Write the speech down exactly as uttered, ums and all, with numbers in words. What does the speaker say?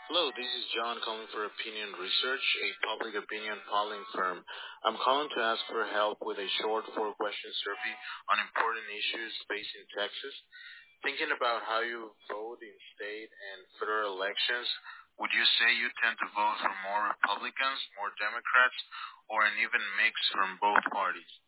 Hello, this is John calling for Opinion Research, a public opinion polling firm. I'm calling to ask for help with a short four-question survey on important issues facing Texas. Thinking about how you vote in state and federal elections, would you say you tend to vote for more Republicans, more Democrats, or an even mix from both parties?